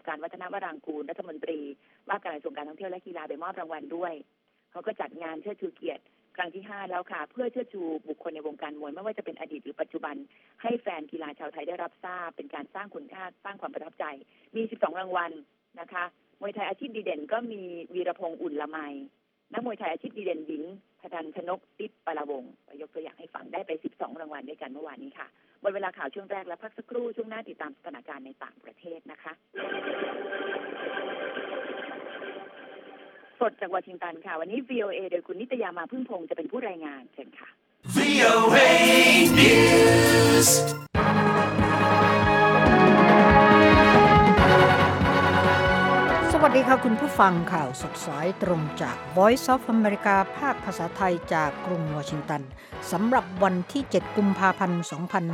การวัฒนวรางกูลรัฐมนตรีว่าการกระทรวงการท่องเที่ยวและกีฬาไปมอบรางวัลด้วยเขาก็จัดงานเชิดชูเกียรติครั้งที่5แล้วค่ะเพื่อเชิดชูบุคคลในวงการมวยไม่ว่าจะเป็นอดีตหรือปัจจุบันให้แฟนกีฬาชาวไทยได้รับทราบเป็นการสร้างคุณค่าสร้างความประทับใจมี12รางวัลนะคะมวยไทยอาชีพดีเด่นก็มีวีรพงษ์อุ่นละไมนักมวยไทยอาชีพดีเด่นหญิงธนันชนกติปปราวงศ์ยกตัวอย่างให้ฟังได้ไป12รางวัลด้วยกันเมื่อวานนี้ค่ะหมดเวลาข่าวช่วงแรกแล้วพักสักครู่ช่วงหน้าติดตามสถานการณ์ในต่างประเทศนะคะสดจากวอชิงตันค่ะวันนี้ VOA โดยคุณนิตยามาพึ่งพงษ์จะเป็นผู้รายงานเชิญค่ะ VOA News สวัสดีค่ะคุณผู้ฟังข่าวสดสายตรงจาก Voice of America ภาคภาษาไทยจากกรุงวอชิงตันสำหรับวันที่7กุมภาพันธ์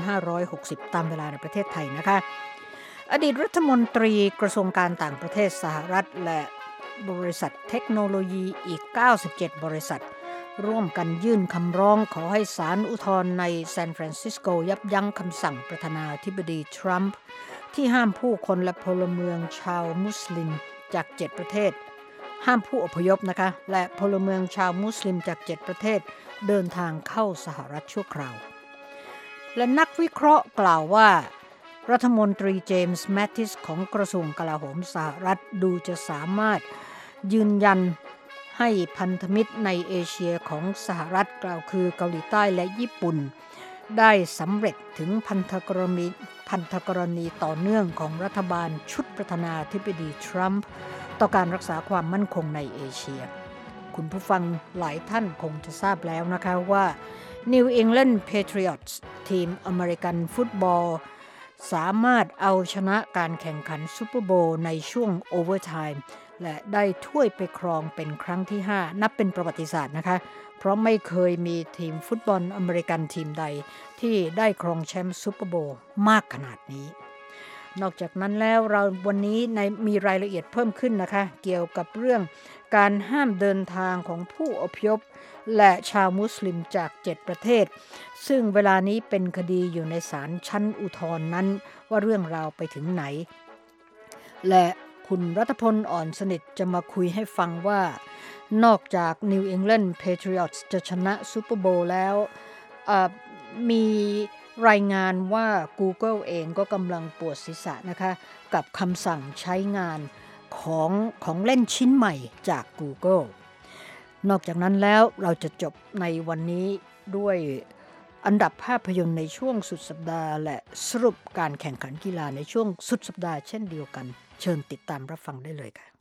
2560ตามเวลาในประเทศไทยนะคะอดีตรัฐมนตรีกระทรวงการต่างประเทศสหรัฐและบริษัทเทคโนโลยีอีก97บริษัทร่วมกันยื่นคำร้องขอให้ศาลอุทธรณ์ในซานฟรานซิสโกยับยั้งคำสั่งประธานาธิบดีทรัมป์ที่ห้ามผู้คนและพลเมืองชาวมุสลิมจาก7ประเทศห้ามผู้อพยพนะคะและพลเมืองชาวมุสลิมจาก7ประเทศเดินทางเข้าสหรัฐชั่วคราวและนักวิเคราะห์กล่าวว่ารัฐมนตรีเจมส์แมตติสของกระทรวงกลาโหมสหรัฐดูจะสามารถยืนยันให้พันธมิตรในเอเชียของสหรัฐกล่าวคือเกาหลีใต้และญี่ปุ่นได้สำเร็จถึงพันธกรณีต่อเนื่องของรัฐบาลชุดประธานาธิบดีทรัมป์ต่อการรักษาความมั่นคงในเอเชียคุณผู้ฟังหลายท่านคงจะทราบแล้วนะคะว่า New England Patriots ทีมอเมริกันฟุตบอลสามารถเอาชนะการแข่งขันซูเปอร์โบว์ในช่วงโอเวอร์ไทม์และได้ถ้วยไปครองเป็นครั้งที่5นับเป็นประวัติศาสตร์นะคะเพราะไม่เคยมีทีมฟุตบอลอเมริกันทีมใดที่ได้ครองแชมป์ซูเปอร์โบว์มากขนาดนี้นอกจากนั้นแล้วเราวันนี้มีรายละเอียดเพิ่มขึ้นนะคะเกี่ยวกับเรื่องการห้ามเดินทางของผู้อพยพและชาวมุสลิมจาก7ประเทศซึ่งเวลานี้เป็นคดีอยู่ในศาลชั้นอุทธรณ์นั้นว่าเรื่องราวไปถึงไหนและคุณรัตพลอ่อนสนิทจะมาคุยให้ฟังว่านอกจาก New England Patriots จะชนะซูเปอร์โบว์แล้วมีรายงานว่า Google เองก็กำลังปวดศีรษะนะคะกับคำสั่งใช้งานของเล่นชิ้นใหม่จาก Google นอกจากนั้นแล้วเราจะจบในวันนี้ด้วยอันดับภาพยนตร์ในช่วงสุดสัปดาห์และสรุปการแข่งขันกีฬาในช่วงสุดสัปดาห์เช่นเดียวกันเชิญติดตามรับฟังได้เลยค่ะ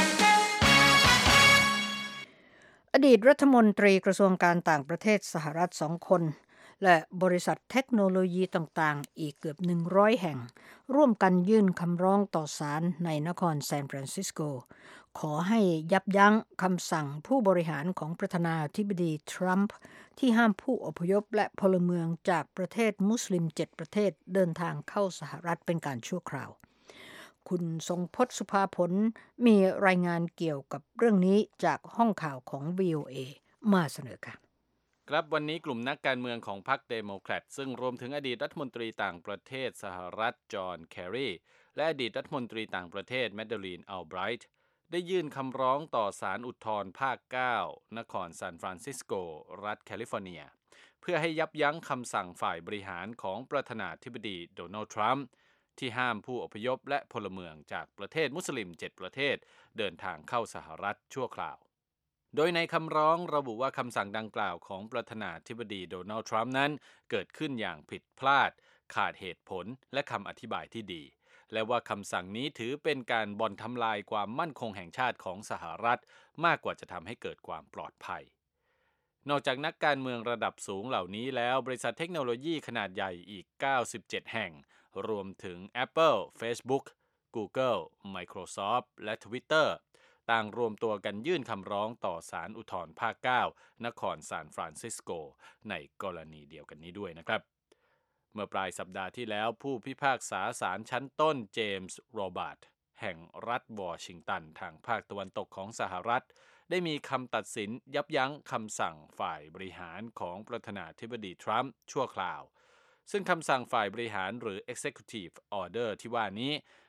อดีตรัฐมนตรีกระทรวงการต่างประเทศสหรัฐ2คนและบริษัทเทคโนโลยีต่างๆอีกเกือบ100แห่งร่วมกันยื่นคำร้องต่อศาลในนครซานฟรานซิสโกขอให้ยับยั้งคำสั่งผู้บริหารของประธานาธิบดีทรัมป์ที่ห้ามผู้อพยพและพลเมืองจากประเทศมุสลิม7ประเทศเดินทางเข้าสหรัฐเป็นการชั่วคราวคุณทรงพจน์สุภาผลมีรายงานเกี่ยวกับเรื่องนี้จากห้องข่าวของ VOA มาเสนอค่ะครับวันนี้กลุ่มนักการเมืองของพรรคเดโมแครตซึ่งรวมถึงอดีตรัฐมนตรีต่างประเทศสหรัฐจอห์นแครีและอดีตรัฐมนตรีต่างประเทศแมดเดลีนอัลไบรท์ได้ยื่นคำร้องต่อศาลอุทธรณ์ภาค 9 นครซานฟรานซิสโกรัฐแคลิฟอร์เนียเพื่อให้ยับยั้งคำสั่งฝ่ายบริหารของประธานาธิบดีโดนัลด์ทรัมป์ที่ห้ามผู้อพยพและพลเมืองจากประเทศมุสลิม7ประเทศเดินทางเข้าสหรัฐชั่วคราวโดยในคำร้องระบุว่าคำสั่งดังกล่าวของประธานาธิบดีโดนัลด์ทรัมป์นั้นเกิดขึ้นอย่างผิดพลาดขาดเหตุผลและคำอธิบายที่ดีและว่าคำสั่งนี้ถือเป็นการบ่อนทำลายความมั่นคงแห่งชาติของสหรัฐมากกว่าจะทำให้เกิดความปลอดภัยนอกจากนักการเมืองระดับสูงเหล่านี้แล้วบริษัทเทคโนโลยีขนาดใหญ่อีก97แห่งรวมถึง Apple, Facebook, Google, Microsoft และ Twitter ต่างรวมตัวกันยื่นคำร้องต่อศาลอุทธรณ์ภาค 9 นครซานฟรานซิสโกในกรณีเดียวกันนี้ด้วยนะครับเมื่อปลายสัปดาห์ที่แล้วผู้พิพากษาศาลชั้นต้นเจมส์โรบัตแห่งรัฐวอชิงตันทางภาคตะวันตกของสหรัฐได้มีคำตัดสินยับยั้งคำสั่งฝ่ายบริหารของประธานาธิบดีทรัมป์ชั่วคราวซึ่งคำสั่งฝ่ายบริหารหรือ Executive Order ที่ว่านี้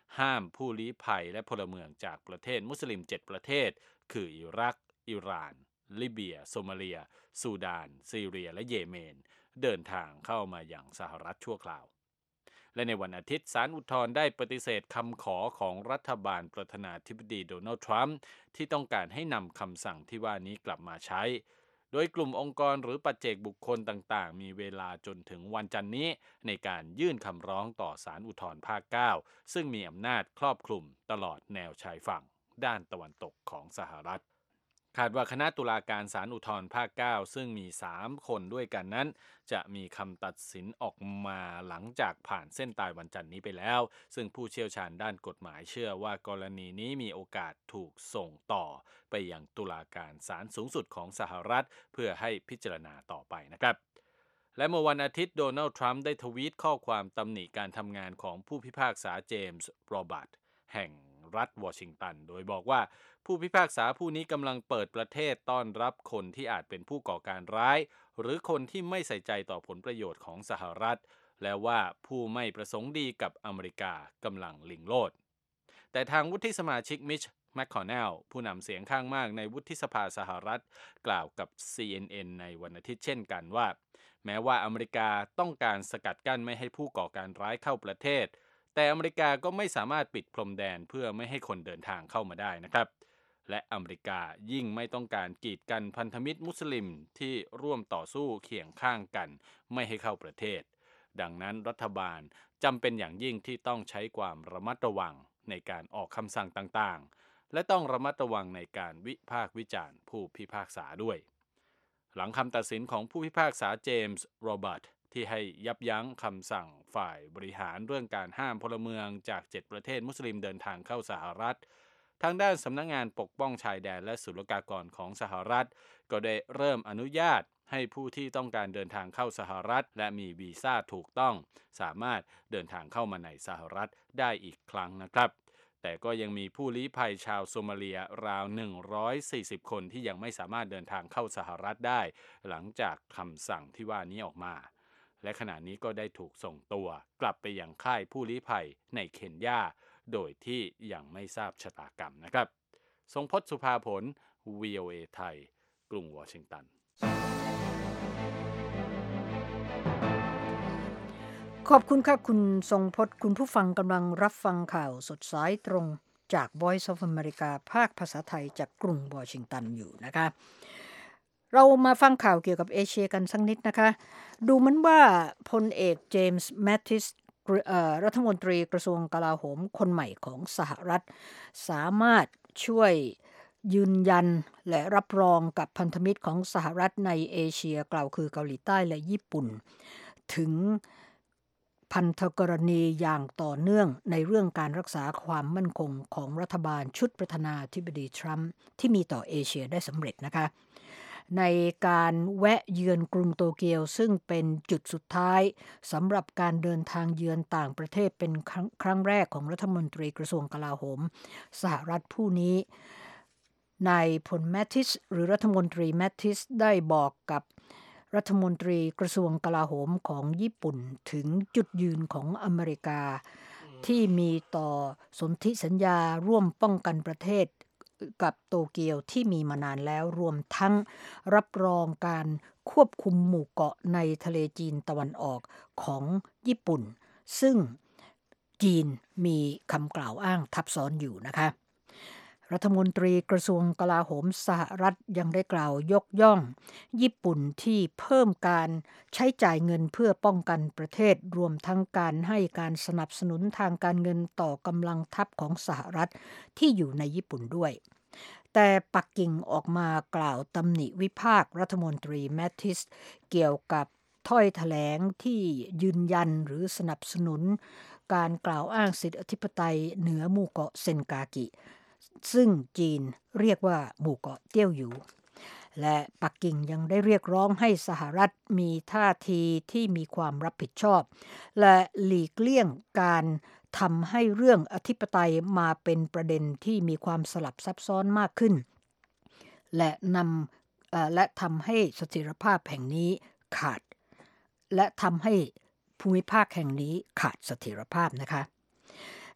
ห้ามผู้ลี้ภัยและพลเมืองจากประเทศมุสลิม7ประเทศคืออิรักอิหร่านลิเบียโซมาเลียซูดานซีเรียและเยเมนเดินทางเข้ามาอย่างสหรัฐชั่วคราวและในวันอาทิตย์ศาลอุทธรณ์ได้ปฏิเสธคำขอของรัฐบาลประธานาธิบดีโดนัลด์ทรัมป์ที่ต้องการให้นำคำสั่งที่ว่านี้กลับมาใช้โดยกลุ่มองค์กรหรือปัจเจกบุคคลต่างๆมีเวลาจนถึงวันจันทร์นี้ในการยื่นคำร้องต่อศาลอุทธรณ์ภาค 9ซึ่งมีอำนาจครอบคลุมตลอดแนวชายฝั่งด้านตะวันตกของสหรัฐคาดว่าคณะตุลาการศาลอุทธรณ์ภาค 9ซึ่งมี3คนด้วยกันนั้นจะมีคำตัดสินออกมาหลังจากผ่านเส้นตายวันจันทร์นี้ไปแล้วซึ่งผู้เชี่ยวชาญด้านกฎหมายเชื่อว่ากรณีนี้มีโอกาสถูกส่งต่อไปยังตุลาการศาลสูงสุดของสหรัฐเพื่อให้พิจารณาต่อไปนะครับและเมื่อวันอาทิตย์โดนัลด์ทรัมป์ได้ทวีตข้อความตำหนิการทำงานของผู้พิพากษาเจมส์โรบัตแห่งรัฐวอชิงตันโดยบอกว่าผู้พิพากษาผู้นี้กำลังเปิดประเทศต้อนรับคนที่อาจเป็นผู้ก่อการร้ายหรือคนที่ไม่ใส่ใจต่อผลประโยชน์ของสหรัฐและว่าผู้ไม่ประสงค์ดีกับอเมริกากำลังลิงโลดแต่ทางวุฒิสมาชิกมิชแมคคอนเนลผู้นำเสียงข้างมากในวุฒิสภาสหรัฐกล่าวกับ CNN ในวันอาทิตย์เช่นกันว่าแม้ว่าอเมริกาต้องการสกัดกั้นไม่ให้ผู้ก่อการร้ายเข้าประเทศแต่อเมริกาก็ไม่สามารถปิดพรมแดนเพื่อไม่ให้คนเดินทางเข้ามาได้นะครับและอเมริกายิ่งไม่ต้องการกีดกันพันธมิตรมุสลิมที่ร่วมต่อสู้เคียงข้างกันไม่ให้เข้าประเทศดังนั้นรัฐบาลจำเป็นอย่างยิ่งที่ต้องใช้ความระมัดระวังในการออกคำสั่งต่างๆและต้องระมัดระวังในการวิพากษ์วิจารณ์ผู้พิพากษาด้วยหลังคำตัดสินของผู้พิพากษาเจมส์โรเบิร์ตที่ให้ยับยั้งคำสั่งฝ่ายบริหารเรื่องการห้ามพลเมืองจาก7ประเทศมุสลิมเดินทางเข้าสหรัฐทางด้านสำนักงานปกป้องชายแดนและศุลกากรของสหรัฐก็ได้เริ่มอนุญาตให้ผู้ที่ต้องการเดินทางเข้าสหรัฐและมีวีซ่าถูกต้องสามารถเดินทางเข้ามาในสหรัฐได้อีกครั้งนะครับแต่ก็ยังมีผู้ลี้ภัยชาวโซมาเลียราว140คนที่ยังไม่สามารถเดินทางเข้าสหรัฐได้หลังจากคำสั่งที่ว่านี้ออกมาและขณะนี้ก็ได้ถูกส่งตัวกลับไปยังค่ายผู้ลี้ภัยในเคนยาโดยที่ยังไม่ทราบชะตากรรมนะครับทรงพจน์สุภาผล VOA ไทยกรุงวอชิงตันขอบคุณค่ะคุณทรงพจน์คุณผู้ฟังกำลังรับฟังข่าวสดสายตรงจาก Voice of America ภาคภาษาไทยจากกรุงวอชิงตันอยู่นะคะเรามาฟังข่าวเกี่ยวกับเอเชียกันสักนิดนะคะดูเหมือนว่าพลเอกเจมส์แมททิสรัฐมนตรีกระทรวงกลาโหมคนใหม่ของสหรัฐสามารถช่วยยืนยันและรับรองกับพันธมิตรของสหรัฐในเอเชียกล่าวคือเกาหลีใต้และญี่ปุ่นถึงพันธกรณีอย่างต่อเนื่องในเรื่องการรักษาความมั่นคงของรัฐบาลชุดประธานาธิบดีทรัมป์ที่มีต่อเอเชียได้สำเร็จนะคะในการแวะเยือนกรุงโตเกียวซึ่งเป็นจุดสุดท้ายสำหรับการเดินทางเยือนต่างประเทศเป็นครั้งแรกของรัฐมนตรีกระทรวงกลาโหมสหรัฐผู้นี้นายพลแมททิสหรือรัฐมนตรีแมททิสได้บอกกับรัฐมนตรีกระทรวงกลาโหมของญี่ปุ่นถึงจุดยืนของอเมริกาที่มีต่อสนธิสัญญาร่วมป้องกันประเทศกับโตเกียวที่มีมานานแล้วรวมทั้งรับรองการควบคุมหมู่เกาะในทะเลจีนตะวันออกของญี่ปุ่นซึ่งจีนมีคำกล่าวอ้างทับซ้อนอยู่นะคะรัฐมนตรีกระทรวงกลาโหมสหรัฐยังได้กล่าวยกย่องญี่ปุ่นที่เพิ่มการใช้จ่ายเงินเพื่อป้องกันประเทศรวมทั้งการให้การสนับสนุนทางการเงินต่อกำลังทัพของสหรัฐที่อยู่ในญี่ปุ่นด้วยแต่ปักกิ่งออกมากล่าวตำหนิวิพากษ์รัฐมนตรีแมททิสเกี่ยวกับถ้อยแถลงที่ยืนยันหรือสนับสนุนการกล่าวอ้างสิทธิอธิปไตยเหนือหมู่เกาะเซนกากิซึ่งจีนเรียกว่าหมู่เกาะเตี้ยวหยูและปักกิ่งยังได้เรียกร้องให้สหรัฐมีท่าทีที่มีความรับผิดชอบและหลีกเลี่ยงการทำให้เรื่องอธิปไตยมาเป็นประเด็นที่มีความสลับซับซ้อนมากขึ้นและทำให้เสถียรภาพแห่งนี้ขาดและทำให้ภูมิภาคแห่งนี้ขาดเสถียรภาพนะคะ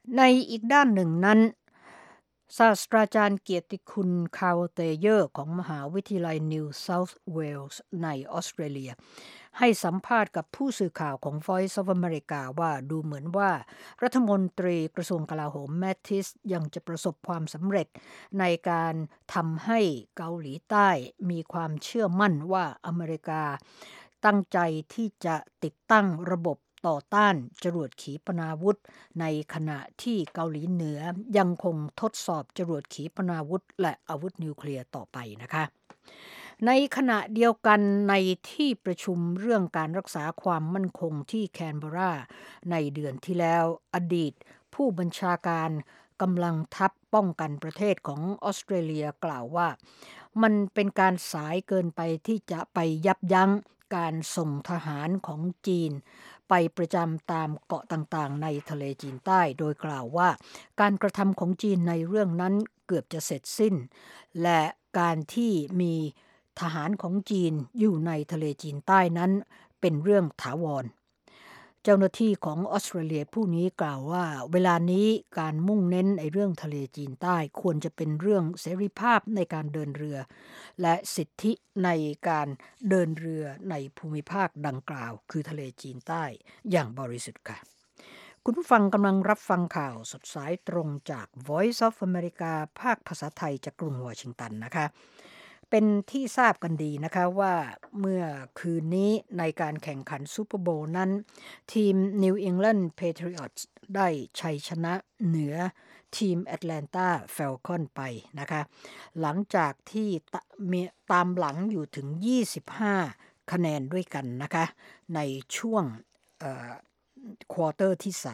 ในอีกด้านหนึ่งนั้นศาสตราจารย์เกียรติคุณคาร์ลเตเยอร์ของมหาวิทยาลัยนิวเซาท์เวลส์ในออสเตรเลียให้สัมภาษณ์กับผู้สื่อข่าวของ Voice of America ว่าดูเหมือนว่ารัฐมนตรีกระทรวงกลาโหมแมททิสยังจะประสบความสำเร็จในการทำให้เกาหลีใต้มีความเชื่อมั่นว่าอเมริกาตั้งใจที่จะติดตั้งระบบต่อต้านจรวดขีปนาวุธในขณะที่เกาหลีเหนือยังคงทดสอบจรวดขีปนาวุธและอาวุธนิวเคลียร์ต่อไปนะคะในขณะเดียวกันในที่ประชุมเรื่องการรักษาความมั่นคงที่แคนเบราในเดือนที่แล้วอดีตผู้บัญชาการกำลังทัพป้องกันประเทศของออสเตรเลียกล่าวว่ามันเป็นการสายเกินไปที่จะไปยับยั้งการส่งทหารของจีนไปประจำตามเกาะต่างๆในทะเลจีนใต้โดยกล่าวว่าการกระทำของจีนในเรื่องนั้นเกือบจะเสร็จสิ้นและการที่มีทหารของจีนอยู่ในทะเลจีนใต้นั้นเป็นเรื่องถาวรเจ้าหน้าที่ของออสเตรเลียผู้นี้กล่าวว่าเวลานี้การมุ่งเน้นในเรื่องทะเลจีนใต้ควรจะเป็นเรื่องเสรีภาพในการเดินเรือและสิทธิในการเดินเรือในภูมิภาคดังกล่าวคือทะเลจีนใต้อย่างบริสุทธิ์ค่ะคุณผู้ฟังกำลังรับฟังข่าวสดสายตรงจาก Voice of America ภาคภาษาไทยจากกรุงวอชิงตันนะคะเป็นที่ทราบกันดีนะคะว่าเมื่อคืนนี้ในการแข่งขันซูเปอร์โบว์นั้นทีม New England Patriots ได้ชัยชนะเหนือทีม Atlanta Falcons ไปนะคะหลังจากที่ตามหลังอยู่ถึง25คะแนนด้วยกันนะคะในช่วงควอเตอร์ที่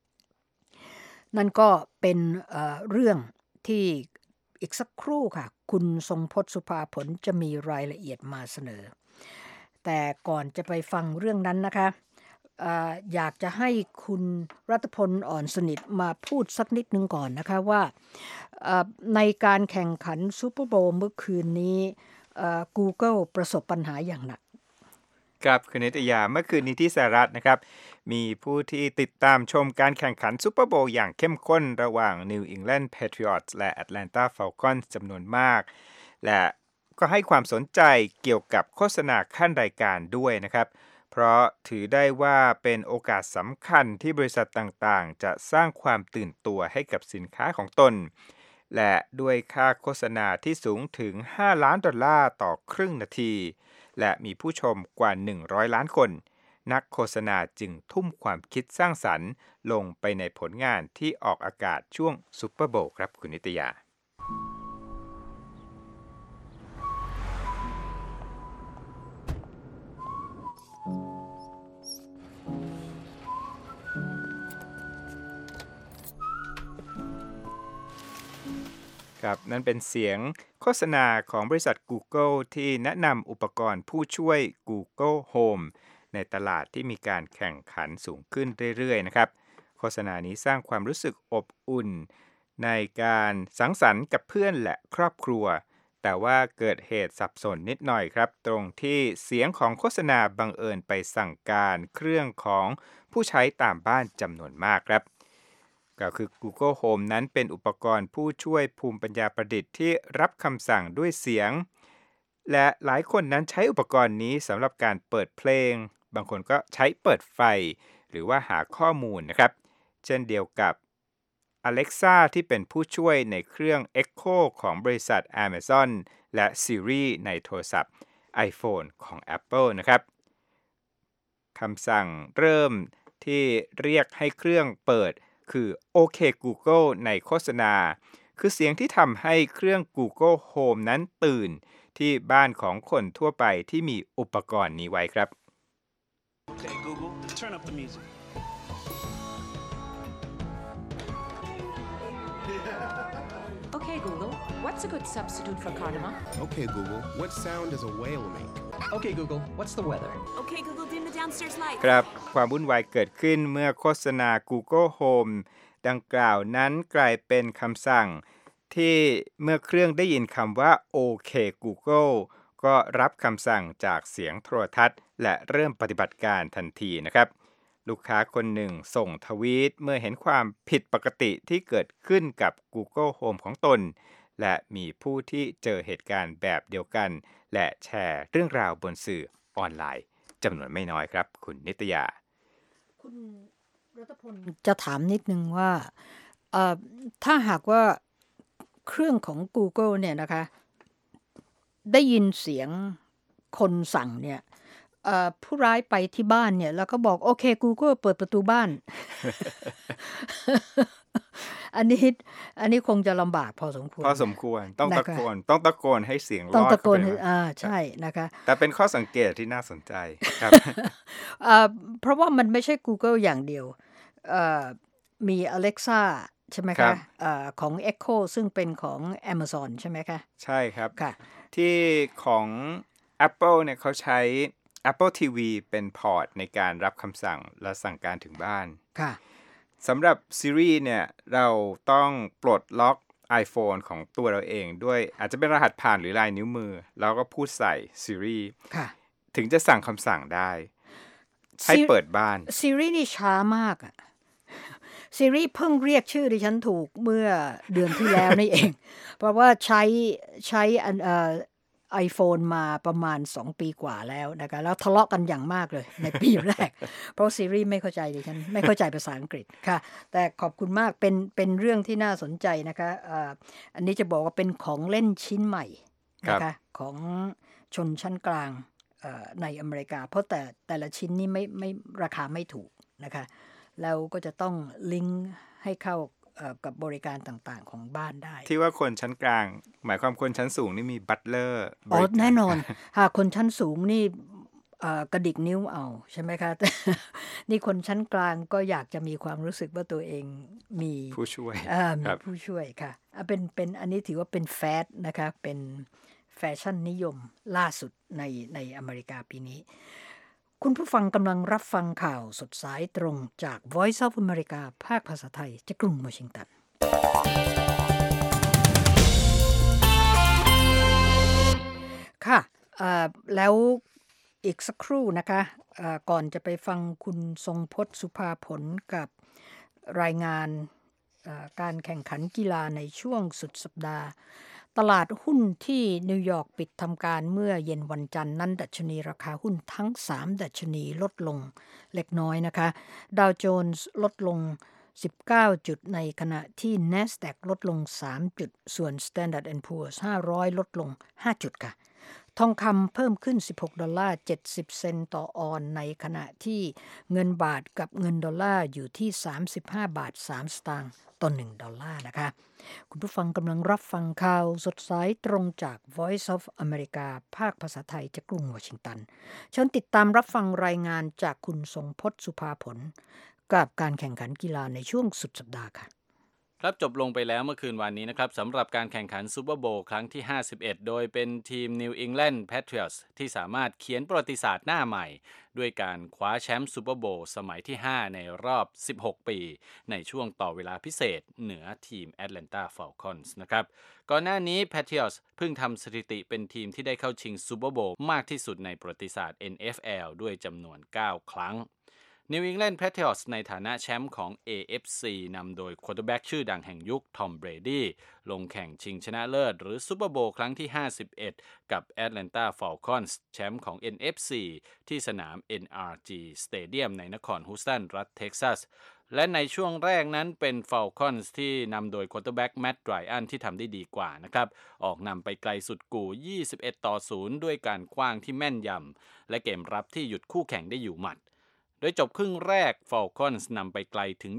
3นั่นก็เป็นเรื่องที่อีกสักครู่ค่ะคุณทรงพจน์สุภาผลจะมีรายละเอียดมาเสนอแต่ก่อนจะไปฟังเรื่องนั้นนะคะอยากจะให้คุณรัตพลอ่อนสนิทมาพูดสักนิดนึงก่อนนะคะว่าในการแข่งขันซูเปอร์โบว์เมื่อคืนนี้Google ประสบปัญหาอย่างหนักครับคุณนิตยาเมื่อคืนนี้ที่สหรัฐนะครับมีผู้ที่ติดตามชมการแข่งขันซูเปอร์โบว์อย่างเข้มข้นระหว่าง New England Patriots และ Atlanta Falcons จำนวนมากและก็ให้ความสนใจเกี่ยวกับโฆษณาขั้นรายการด้วยนะครับเพราะถือได้ว่าเป็นโอกาสสำคัญที่บริษัทต่างๆจะสร้างความตื่นตัวให้กับสินค้าของตนและด้วยค่าโฆษณาที่สูงถึง$5 ล้านต่อครึ่งนาทีและมีผู้ชมกว่า100ล้านคนนักโฆษณาจึงทุ่มความคิดสร้างสรรค์ลงไปในผลงานที่ออกอากาศช่วงซุปเปอร์โบว์ครับคุณนิตยาครับนั่นเป็นเสียงโฆษณาของบริษัท Google ที่แนะนำอุปกรณ์ผู้ช่วย Google Home ในตลาดที่มีการแข่งขันสูงขึ้นเรื่อยๆนะครับโฆษณานี้สร้างความรู้สึกอบอุ่นในการสังสรรค์กับเพื่อนและครอบครัวแต่ว่าเกิดเหตุสับสนนิดหน่อยครับตรงที่เสียงของโฆษณาบังเอิญไปสั่งการเครื่องของผู้ใช้ตามบ้านจำนวนมากครับก็คือ Google Home นั้นเป็นอุปกรณ์ผู้ช่วยภูมิปัญญาประดิษฐ์ที่รับคำสั่งด้วยเสียงและหลายคนนั้นใช้อุปกรณ์นี้สำหรับการเปิดเพลงบางคนก็ใช้เปิดไฟหรือว่าหาข้อมูลนะครับเช่นเดียวกับ Alexa ที่เป็นผู้ช่วยในเครื่อง Echo ของบริษัท Amazon และ Siri ในโทรศัพท์ iPhone ของ Apple นะครับคำสั่งเริ่มที่เรียกให้เครื่องเปิดคือโอเค Google ในโฆษณาคือเสียงที่ทำให้เครื่อง Google Home นั้นตื่นที่บ้านของคนทั่วไปที่มีอุปกรณ์นี้ไว้ครับ Okay, Google, turn up the music. Okay, Google, what's a good substitute for cardamom? Okay, Google, what sound does a whale make? Okay, Google, what's the weather? Okay, Google, dim the downstairs lights. ครับความวุ่นวายเกิดขึ้นเมื่อโฆษณา Google Home ดังกล่าวนั้นกลายเป็นคำสั่งที่เมื่อเครื่องได้ยินคำว่าโอเค Google ก็รับคำสั่งจากเสียงโทรทัศน์และเริ่มปฏิบัติการทันทีนะครับลูกค้าคนหนึ่งส่งทวีตเมื่อเห็นความผิดปกติที่เกิดขึ้นกับ Google Home ของตนและมีผู้ที่เจอเหตุการณ์แบบเดียวกันและแชร์เรื่องราวบนสื่อออนไลน์จำนวนไม่น้อยครับคุณนิตยาคุณรัตพลจะถามนิดนึงว่าถ้าหากว่าเครื่องของ Google เนี่ยนะคะได้ยินเสียงคนสั่งเนี่ยผู้ร้ายไปที่บ้านเนี่ยแล้วก็บอกโอเค Google เปิดประตูบ้าน อันนี้คงจะลำบากพอสมควรต้องตะโกนให้เสียงรอดต้องตะโกนใช่นะคะแต่เป็นข้อสังเกตที่น่าสนใจครับเพราะว่ามันไม่ใช่ Google อย่างเดียวมี Alexa ใช่ไหมคะของ Echo ซึ่งเป็นของ Amazon ใช่ไหมคะใช่ครับที่ของ Apple เนี่ยเขาใช้ Apple TV เป็นพอร์ตในการรับคำสั่งและสั่งการถึงบ้านสำหรับ Siri เนี่ยเราต้องปลดล็อก iPhone ของตัวเราเองด้วยอาจจะเป็นรหัสผ่านหรือลายนิ้วมือแล้วก็พูดใส่ Siri ถึงจะสั่งคำสั่งได้ให้เปิดบ้าน Siri นี่ช้ามากอ่ะ Siri เพิ่งเรียกชื่อดิฉันถูกเมื่อเดือนที่แล้วนี่เองเพราะว่าใช้iPhone มาประมาณ2ปีกว่าแล้วนะคะแล้วทะเลาะกันอย่างมากเลยในปีแรกเพราะ Siri ไม่เข้าใจดิฉันไม่เข้าใจภาษาอังกฤษค่ะแต่ขอบคุณมากเป็นเรื่องที่น่าสนใจนะคะอันนี้จะบอกว่าเป็นของเล่นชิ้นใหม่นะคะของชนชั้นกลางในอเมริกาเพราะแต่ละชิ้นนี่ไม่ราคาไม่ถูกนะคะแล้วก็จะต้องลิงก์ให้เข้ากับบริการต่างๆของบ้านได้ที่ว่าคนชั้นกลางหมายความคนชั้นสูงนี่มีบัตเลอร์แน่นอนหากคนชั้นสูงนี่กระดิกนิ้วเอาใช่ไหมคะนี่คนชั้นกลางก็อยากจะมีความรู้สึกว่าตัวเองมีผู้ช่วยมีผู้ช่วยค่ะเป็นอันนี้ถือว่าเป็นแฟชั่นนะคะเป็นแฟชั่นนิยมล่าสุดในอเมริกาปีนี้คุณผู้ฟังกำลังรับฟังข่าวสดสายตรงจาก Voice of America ภาคภาษาไทยจากกรุงวอชิงตันค่ะแล้วอีกสักครู่นะคะก่อนจะไปฟังคุณทรงพจน์สุภาผลกับรายงานการแข่งขันกีฬาในช่วงสุดสัปดาห์ตลาดหุ้นที่นิวยอร์กปิดทำการเมื่อเย็นวันจันทร์นั้นดัชนีราคาหุ้นทั้ง3ดัชนีลดลงเล็กน้อยนะคะดาวโจนส์ลดลง19จุดในขณะที่ NASDAQ ลดลง3จุดส่วน Standard & Poor's 500ลดลง5จุดค่ะทองคำเพิ่มขึ้น$16.70 ต่อออนซ์ในขณะที่เงินบาทกับเงินดอลลาร์อยู่ที่35.03 สตางค์ต่อ1ดอลลาร์นะคะคุณผู้ฟังกำลังรับฟังข่าวสดสายตรงจาก Voice of America ภาคภาษาไทยจากกรุงวอชิงตันเชิญติดตามรับฟังรายงานจากคุณทรงพจน์สุภาผลกับการแข่งขันกีฬาในช่วงสุดสัปดาห์ค่ะครับจบลงไปแล้วเมื่อคืนวันนี้นะครับสำหรับการแข่งขันซูเปอร์โบว์ครั้งที่51โดยเป็นทีม New England Patriots ที่สามารถเขียนประวัติศาสตร์หน้าใหม่ด้วยการคว้าแชมป์ซูเปอร์โบว์สมัยที่5ในรอบ16ปีในช่วงต่อเวลาพิเศษเหนือทีม Atlanta Falcons นะครับก่อนหน้านี้ Patriots เพิ่งทำสถิติเป็นทีมที่ได้เข้าชิงซูเปอร์โบว์มากที่สุดในประวัติศาสตร์ NFL ด้วยจำนวน9ครั้งNew England Patriots ในฐานะแชมป์ของ AFC นำโดยควอเตอร์แบ็กชื่อดังแห่งยุคทอมเบรดี้ลงแข่งชิงชนะเลิศหรือซูเปอร์โบว์ครั้งที่51กับ Atlanta Falcons แชมป์ของ NFC ที่สนาม NRG Stadium ในนครฮูสตันรัฐเท็กซัสและในช่วงแรกนั้นเป็น Falcons ที่นำโดยควอเตอร์แบ็กแมตต์ไรอันที่ทำได้ดีกว่านะครับออกนำไปไกลสุดกู่21-0ด้วยการขว้างที่แม่นยำและเกมรับที่หยุดคู่แข่งได้อยู่หมัดโดยจบครึ่งแรก Falcons นำไปไกลถึง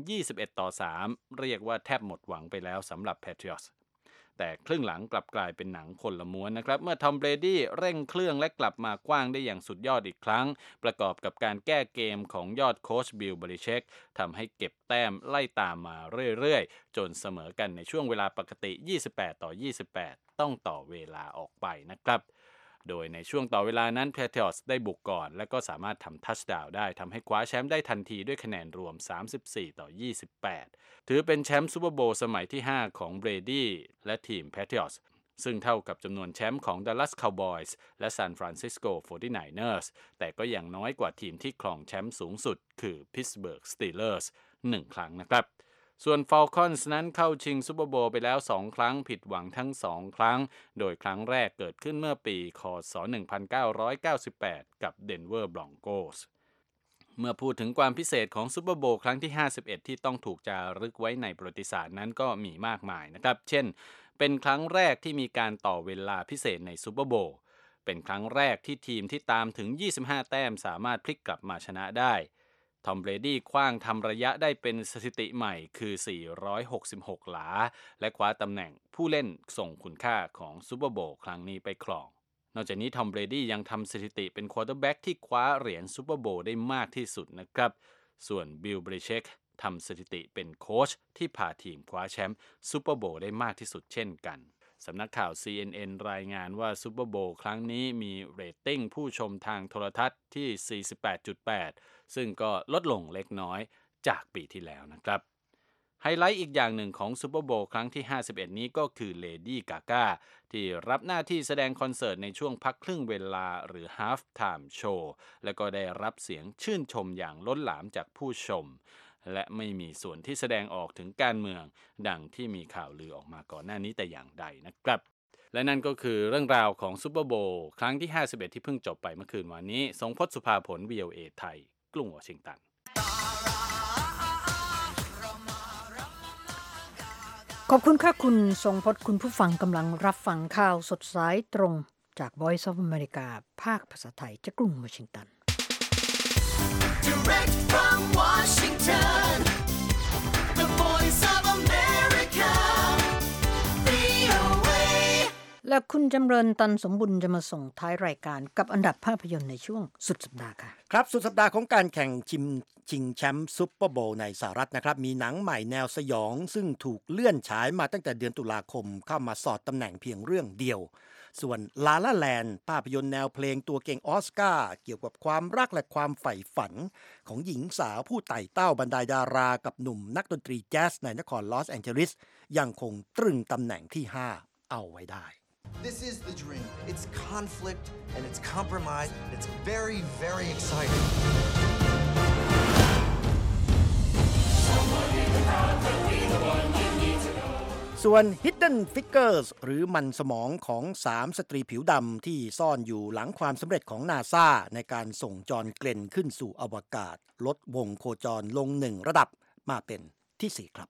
21-3เรียกว่าแทบหมดหวังไปแล้วสำหรับ Patriots แต่ครึ่งหลังกลับกลายเป็นหนังคนละม้วนนะครับเมื่อทอมเบรดี้เร่งเครื่องและกลับมากว้างได้อย่างสุดยอดอีกครั้งประกอบกับการแก้เกมของยอดโค้ชบิล เบลิเชคทำให้เก็บแต้มไล่ตามมาเรื่อยๆจนเสมอกันในช่วงเวลาปกติ28-28ต้องต่อเวลาออกไปนะครับโดยในช่วงต่อเวลานั้น Patriots ได้บุกก่อนและก็สามารถทำทัชดาวน์ได้ทำให้คว้าแชมป์ได้ทันทีด้วยคะแนนรวม34-28ถือเป็นแชมป์ซูเปอร์โบว์สมัยที่5ของเบรดี้และทีม Patriots ซึ่งเท่ากับจำนวนแชมป์ของ Dallas Cowboys และ San Francisco 49ers แต่ก็ยังน้อยกว่าทีมที่ครองแชมป์สูงสุดคือ Pittsburgh Steelers 1 ครั้งนะครับส่วน Falcons นั้นเข้าชิงซูเปอร์โบว์ไปแล้ว2 ครั้งผิดหวังทั้ง2 ครั้งโดยครั้งแรกเกิดขึ้นเมื่อปีค.ศ. 1998 กับ Denver Broncos เมื่อพูดถึงความพิเศษของซูเปอร์โบว์ครั้งที่51ที่ต้องถูกจารึกไว้ในประวัติศาสตร์นั้นก็มีมากมายนะครับเช่นเป็นครั้งแรกที่มีการต่อเวลาพิเศษในซูเปอร์โบว์เป็นครั้งแรกที่ทีมที่ตามถึง25 แต้มสามารถพลิกกลับมาชนะได้ทอมเบรดี้ขว้างทำระยะได้เป็นสถิติใหม่คือ466 หลาและคว้าตำแหน่งผู้เล่นส่งคุณค่าของซูเปอร์โบว์ครั้งนี้ไปครองนอกจากนี้ทอมเบรดี้ยังทำสถิติเป็นควอเตอร์แบ็กที่คว้าเหรียญซูเปอร์โบว์ได้มากที่สุดนะครับส่วนบิลเบริเชคทำสถิติเป็นโค้ชที่พาทีมคว้าแชมป์ซูเปอร์โบว์ได้มากที่สุดเช่นกันสำนักข่าว CNN รายงานว่าซูเปอร์โบว์ครั้งนี้มีเรตติ้งผู้ชมทางโทรทัศน์ที่ 48.8 ซึ่งก็ลดลงเล็กน้อยจากปีที่แล้วนะครับไฮไลท์อีกอย่างหนึ่งของซูเปอร์โบว์ครั้งที่51นี้ก็คือเลดี้กากาที่รับหน้าที่แสดงคอนเสิร์ตในช่วงพักครึ่งเวลาหรือ Half Time Show และก็ได้รับเสียงชื่นชมอย่างล้นหลามจากผู้ชมและไม่มีส่วนที่แสดงออกถึงการเมืองดังที่มีข่าวลือออกมาก่อนหน้านี้แต่อย่างใดนะครับและนั่นก็คือเรื่องราวของซูเปอร์โบว์ครั้งที่51ที่เพิ่งจบไปเมื่อคืนวันนี้ทรงพจน์สุภาผล VOA ไทยกรุงวอชิงตันขอบคุณค่ะคุณทรงพจน์คุณผู้ฟังกำลังรับฟังข่าวสดสายตรงจาก Voice of America ภาคภาษาไทยจากกรุงวอชิงตัน Direct from Washington, the Voice of America, VOA และคุณจำเริญตันสมบุญจะมาส่งท้ายรายการกับอันดับภาพยนตร์ในช่วงสุดสัปดาห์ค่ะครับสุดสัปดาห์ของการแข่งชิงแชมป์ซุปเปอร์โบว์ในสหรัฐนะครับมีหนังใหม่แนวสยองซึ่งถูกเลื่อนฉายมาตั้งแต่เดือนตุลาคมเข้ามาสอดตำแหน่งเพียงเรื่องเดียวส่วนลาลาแลนด์ภาพยนตร์แนวเพลงตัวเก่งออสการ์เกี่ยวกับความรักและความใฝ่ฝันของหญิงสาวผู้ไต่เต้าบรรดาดารากับหนุ่มนักดนตรีแจ๊สในนครลอสแองเจลิสยังคงตรึงตำแหน่งที่5เอาไว้ได้ This is the dream. It's conflict and it's compromise. It's very, very exciting. ส่วน Hidden Figures หรือมันสมองของ3สตรีผิวดำที่ซ่อนอยู่หลังความสำเร็จของ NASA ในการส่งจอห์นเกลนขึ้นสู่อวกาศลดวงโคจรลง1ระดับมาเป็นที่4ครับ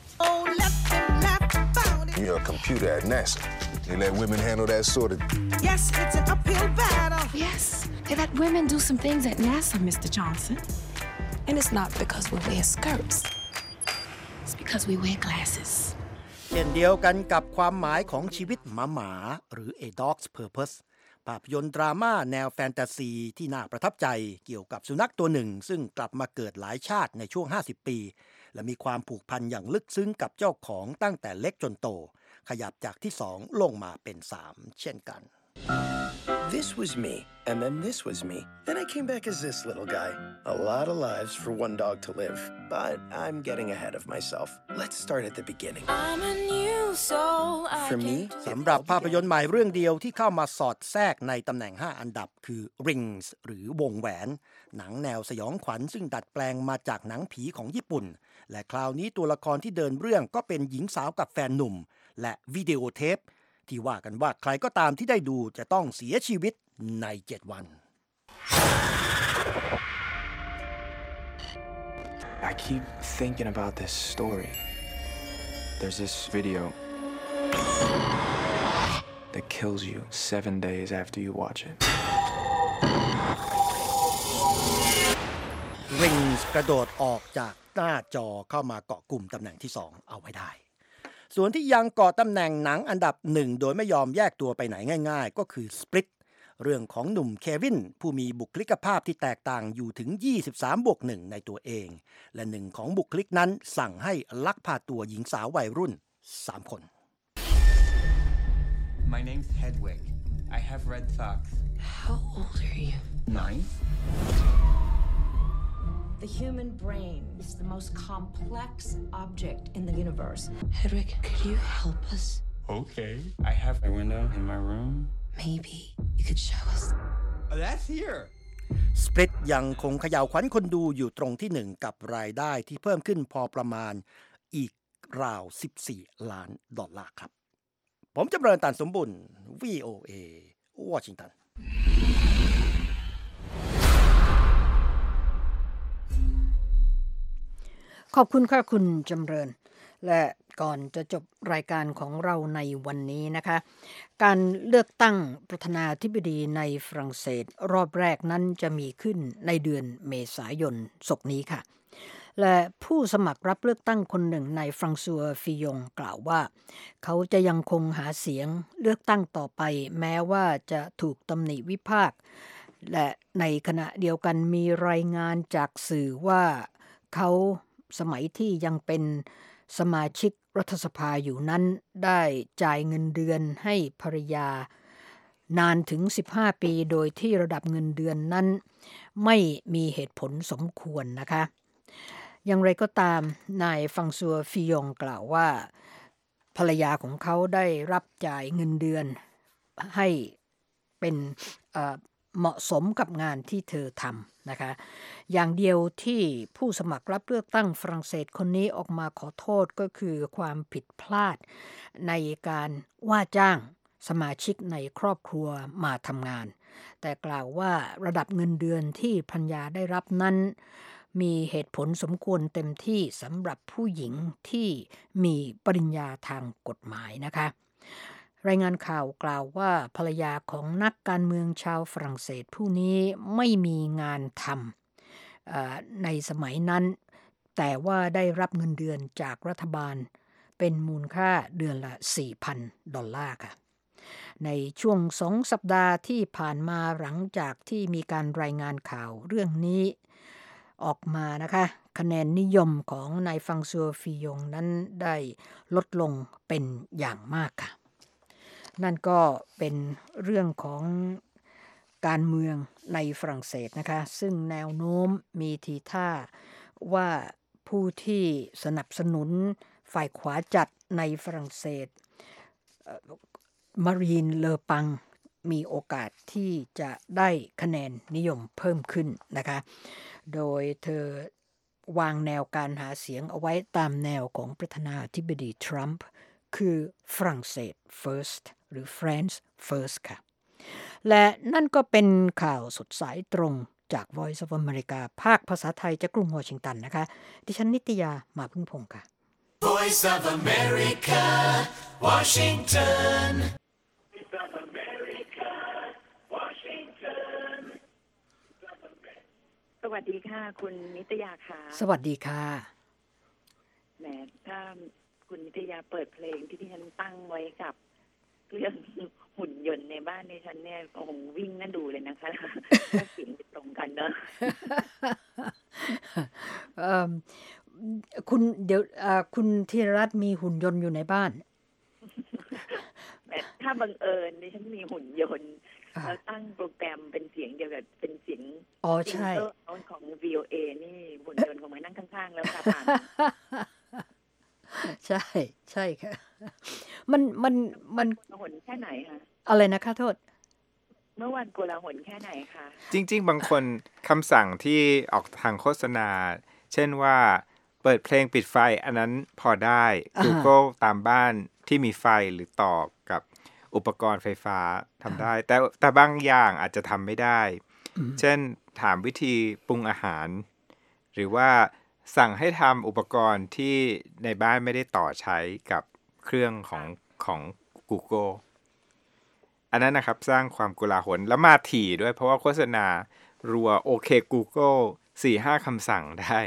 You're a computer at NASA. You let women handle that sort of... Yes, it's an uphill battle. Yes, they let women do some things at NASA, Mr. Johnson. And it's not because we wear skirts. It's because we wear glasses. เช่นเดียวกันกับความหมายของชีวิตหมาหรือ A Dog's Purpose ภาพยนตร์ดราม่าแนวแฟนตาซีที่น่าประทับใจเกี่ยวกับสุนัขตัวหนึ่งซึ่งกลับมาเกิดหลายชาติในช่วง50 ปีและมีความผูกพันอย่างลึกซึ้งกับเจ้าของตั้งแต่เล็กจนโตขยับจากที่2ลงมาเป็น3เช่นกัน This was me, and then this was me. Then I came back as this little guy. A lot of lives for one dog to live, but I'm getting ahead of myself. Let's start at the beginning. I'm a new soul. For me, สำหรับภาพยนตร์ใหม่เรื่องเดียวที่เข้ามาสอดแทรกในตำแหน่ง5อันดับคือ Rings หรือวงแหวนหนังแนวสยองขวัญซึ่งดัดแปลงมาจากหนังผีของญี่ปุ่นและคราวนี้ตัวละครที่เดินเรื่องก็เป็นหญิงสาวกับแฟนหนุ่มและวิดีโอเทปที่ว่ากันว่าใครก็ตามที่ได้ดูจะต้องเสียชีวิตใน7 วัน I keep thinking about this story. There's this video that kills you 7 days after you watch it. Rings กระโดดออกจากหน้าจอเข้ามาเกาะกลุ่มตำแหน่งที่2เอาไว้ได้ส่วนที่ยังเกาะตำแหน่งหนังอันดับ1โดยไม่ยอมแยกตัวไปไหนง่ายๆก็คือ Split เรื่องของหนุ่มเควินผู้มีบุคลิกภาพที่แตกต่างอยู่ถึง 23+1 ในตัวเองและหนึ่งของบุคลิกนั้นสั่งให้ลักพาตัวหญิงสาววัยรุ่น3 คน My name's Hedwig. I have red socks. How old are you? 9.The human brain is the most complex object in the universe. Hedwig, could you help us? Okay. I have a window in my room. Maybe you could show us. Oh, that's here. Split ยังคงเขย่าขวัญคนดูอยู่ตรงที่หนึ่งกับรายได้ที่เพิ่มขึ้นพอประมาณอีกราว$14 ล้านครับผมจำเริญ ตันสมบุญ VOA วอชิงตันขอบคุณค่ะคุณจำเริญและก่อนจะจบรายการของเราในวันนี้นะคะการเลือกตั้งประธานาธิบดีในฝรั่งเศสรอบแรกนั้นจะมีขึ้นในเดือนเมษายนศกนี้ค่ะและผู้สมัครรับเลือกตั้งคนหนึ่งในฟรังซัวฟิยงกล่าวว่าเขาจะยังคงหาเสียงเลือกตั้งต่อไปแม้ว่าจะถูกตำหนิวิพากษ์และในขณะเดียวกันมีรายงานจากสื่อว่าเขาสมัยที่ยังเป็นสมาชิกรัฐสภาอยู่นั้นได้จ่ายเงินเดือนให้ภรรยานานถึง15ปีโดยที่ระดับเงินเดือนนั้นไม่มีเหตุผลสมควรนะคะอย่างไรก็ตามนายฟังซัวฟิยงกล่าวว่าภรรยาของเขาได้รับจ่ายเงินเดือนให้เป็นเหมาะสมกับงานที่เธอทำนะคะอย่างเดียวที่ผู้สมัครรับเลือกตั้งฝรั่งเศสคนนี้ออกมาขอโทษก็คือความผิดพลาดในการว่าจ้างสมาชิกในครอบครัวมาทำงานแต่กล่าวว่าระดับเงินเดือนที่ภรรยาได้รับนั้นมีเหตุผลสมควรเต็มที่สำหรับผู้หญิงที่มีปริญญาทางกฎหมายนะคะรายงานข่าวกล่าวว่าภรรยาของนักการเมืองชาวฝรั่งเศสผู้นี้ไม่มีงานทำในสมัยนั้นแต่ว่าได้รับเงินเดือนจากรัฐบาลเป็นมูลค่าเดือนละ$4,000ค่ะในช่วง2 สัปดาห์ที่ผ่านมาหลังจากที่มีการรายงานข่าวเรื่องนี้ออกมานะคะคะแนนนิยมของนายฟังซัวฟิยงนั้นได้ลดลงเป็นอย่างมากค่ะนั่นก็เป็นเรื่องของการเมืองในฝรั่งเศสนะคะซึ่งแนวโน้มมีทีท่าว่าผู้ที่สนับสนุนฝ่ายขวาจัดในฝรั่งเศสมารีนเลอปังมีโอกาสที่จะได้คะแนนนิยมเพิ่มขึ้นนะคะโดยเธอวางแนวการหาเสียงเอาไว้ตามแนวของประธานาธิบดีทรัมป์คือฝรั่งเศส first หรือ France first ค่ะและนั่นก็เป็นข่าวสดสายตรงจาก Voice of America ภาคภาษาไทยจากกรุงวอชิงตันนะคะดิฉันนิตยามาพึ่งพงษ์ค่ะ Voice of America Washington สวัสดีค่ะคุณนิตยาค่ะสวัสดีค่ะแหมถ้าคุณนิตยาเปิดเพลงที่ดิฉันตั้งไว้กับเรื่องหุ่นยนต์ในบ้านในฉันเนี่ยโอ้โหวิ่งน่าดูเลยนะคะเสียงตรงกันเนอะคุณเดี๋ยวคุณธีรรัตน์มีหุ่นยนต์อยู่ในบ้านถ้าบังเอิญดิฉันมีหุ่นยนต์แล้วตั้งโปรแกรมเป็นเสียงเดียวกับเป็นเสียงใช่ของ VOA นี่หุ่นยนต์ของมันนั่งข้างๆแล้วค่ะผ่านใช่ใช่ค่ะมันโกลาหลแค่ไหนคะอะไรนะคะโทษเมื่อวันโกลาหลแค่ไหนคะจริงๆบางคนคำสั่งที่ออกทางโฆษณาเช่นว่าเปิดเพลงปิดไฟอันนั้นพอได้ Google ตามบ้านที่มีไฟหรือต่อกับอุปกรณ์ไฟฟ้าทำได้แต่บางอย่างอาจจะทำไม่ได้เช่นถามวิธีปรุงอาหารหรือว่าสั่งให้ทำอุปกรณ์ที่ในบ้านไม่ได้ต่อใช้กับเครื่องของ Google อันนั้นนะครับสร้างความโกลาหลแล้วมาถี่ด้วยเพราะว่าโฆษณารัวโอเค Google 4-5 คำสั่งได้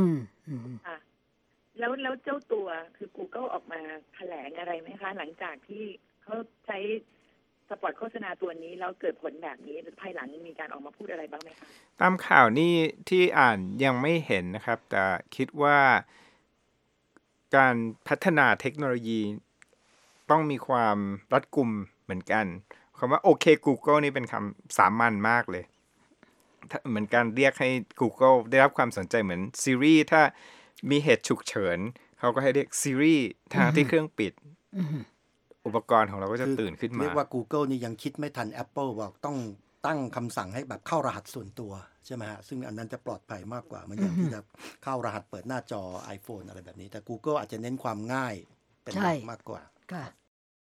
แล้วเจ้าตัวคือ Google ออกมาแถลงอะไรไหมคะหลังจากที่เขาใช้สปอตโฆษณาตัวนี้แล้วเกิดผลแบบนี้ภายหลังมีการออกมาพูดอะไรบ้างไหมคะตามข่าวนี่ที่อ่านยังไม่เห็นนะครับแต่คิดว่าการพัฒนาเทคโนโลยีต้องมีความรัดกุมเหมือนกันคำว่าโอเค Google นี่เป็นคำสามัญมากเลยเหมือนการเรียกให้ Google ได้รับความสนใจเหมือน Siri ถ้ามีเหตุฉุกเฉินเขาก็ให้เรียก Siri ทางที่เครื่องปิดโอุปกรณ์ของเราก็จะตื่นขึ้นมาเรียกว่า Google นี่ยังคิดไม่ทัน Apple บอกต้องตั้งคำสั่งให้แบบเข้ารหัสส่วนตัวใช่ไหมฮะซึ่งอันนั้นจะปลอดภัยมากกว่ามันอย่างที่จะเข้ารหัสเปิดหน้าจอ iPhone อะไรแบบนี้แต่ Google อาจจะเน้นความง่ายเป็นหลักมากกว่า